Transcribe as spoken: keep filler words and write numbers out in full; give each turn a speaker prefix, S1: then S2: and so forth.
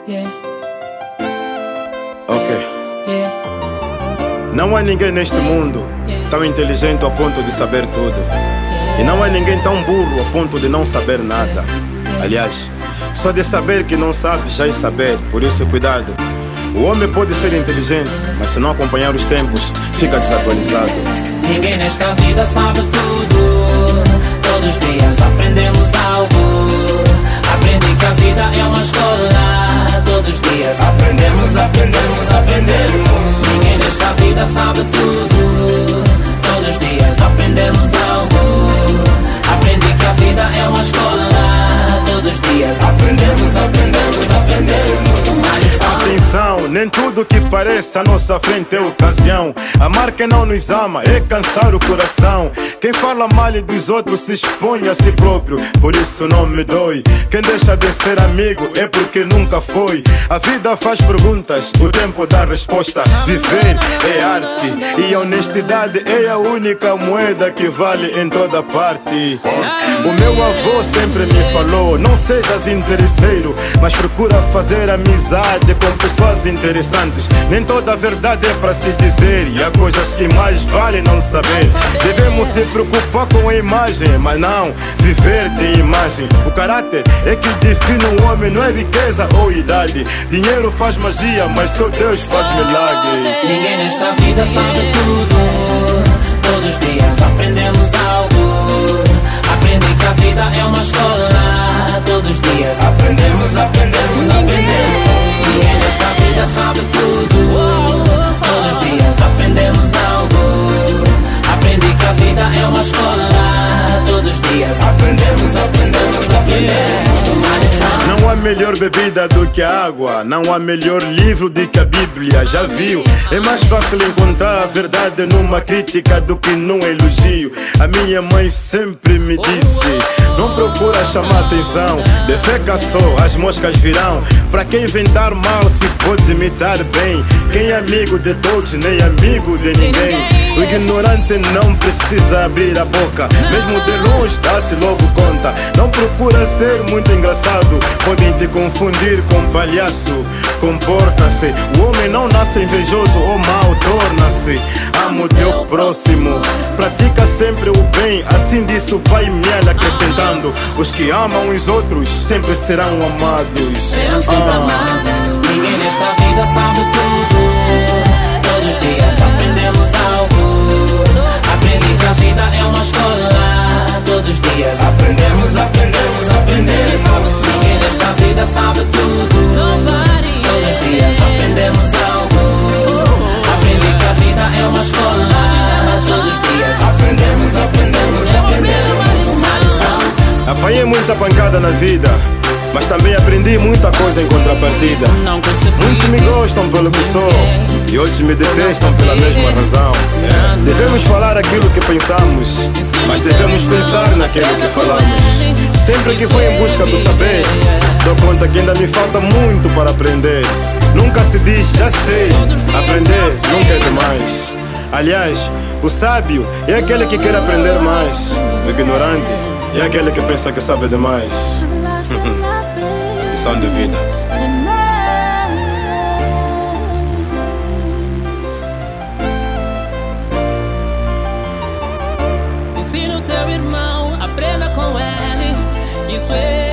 S1: Yeah.
S2: Ok.
S1: Yeah.
S2: Não há ninguém neste mundo tão inteligente ao ponto de saber tudo. E não há ninguém tão burro ao ponto de não saber nada. Aliás, só de saber que não sabe já é saber, por isso cuidado. O homem pode ser inteligente, mas se não acompanhar os tempos, fica desatualizado.
S1: Ninguém nesta vida sabe tudo. Todos os dias aprendemos algo. Aprendi que a vida é uma escola. Todos os dias aprendemos, aprendemos, aprendemos. Ninguém nesta vida sabe tudo. Todos os dias aprendemos algo. Aprendi que a vida é uma escola. Todos os dias aprendemos, aprendemos, aprendemos.
S2: Atenção, nem tudo que parece à nossa frente é ocasião. Amar quem não nos ama é cansar o coração. Quem fala mal dos outros se expõe a si próprio, por isso não me dói. Quem deixa de ser amigo é porque nunca foi. A vida faz perguntas, o tempo dá resposta. Viver é arte e a honestidade é a única moeda que vale em toda parte. O meu avô sempre me falou: não sejas interesseiro, mas procura fazer amizade com pessoas interessantes. Nem toda a verdade é para se dizer, e há coisas que mais vale não saber. Devemos se preocupar com a imagem, mas não viver de imagem. O caráter é que define um homem, não é riqueza ou idade. Dinheiro faz magia, mas só Deus faz milagre.
S1: Ninguém nesta vida sabe tudo. Todos os dias aprendemos algo. Aprendi que a vida é uma escola. Todos os dias aprendemos, aprendemos, aprendemos. Ninguém nesta vida sabe tudo. Todos os dias aprendemos algo. Aprendi que a vida é uma escola. Todos os dias aprendemos, aprendemos, aprendemos.
S2: Não há melhor bebida do que a água. Não há melhor livro do que a Bíblia. Já viu? É mais fácil encontrar a verdade numa crítica do que num elogio. A minha mãe sempre me disse: não procura chamar atenção, defeca só, as moscas virão. Pra quem inventar mal se pode imitar bem. Quem é amigo de todos nem amigo de ninguém. O ignorante não precisa abrir a boca, mesmo de longe dá-se logo conta. Não procura ser muito engraçado, podem te confundir com palhaço. Comporta-se, o homem não nasce invejoso ou mau, torna-se. Ama o teu próximo, pratica sempre o bem, assim disse o Pai Miel, acrescentando: os que amam os outros sempre serão amados.
S1: Serão sempre amados. Ninguém nesta vida sabe tudo. Todos os dias aprendemos algo. Aprendi que a vida é uma escola. Todos os dias aprendemos, aprendemos, aprendemos. Ninguém nesta vida sabe tudo. Todos os dias aprendemos algo. Aprendi que a vida é uma escola. Todos os dias aprendemos, aprendemos, aprendemos.
S2: Apanhei muita pancada na vida, mas também aprendi muita coisa em contrapartida. Muitos me gostam pelo que sou e outros me detestam pela mesma razão. É. Devemos falar aquilo que pensamos, mas devemos pensar naquilo que falamos. Sempre que vou em busca do saber, dou conta que ainda me falta muito para aprender. Nunca se diz já sei, aprender nunca é demais. Aliás, o sábio é aquele que quer aprender mais. O ignorante é aquele que pensa que sabe demais. Lição de vida.
S1: Ensina o teu irmão, aprenda com ele. Isso é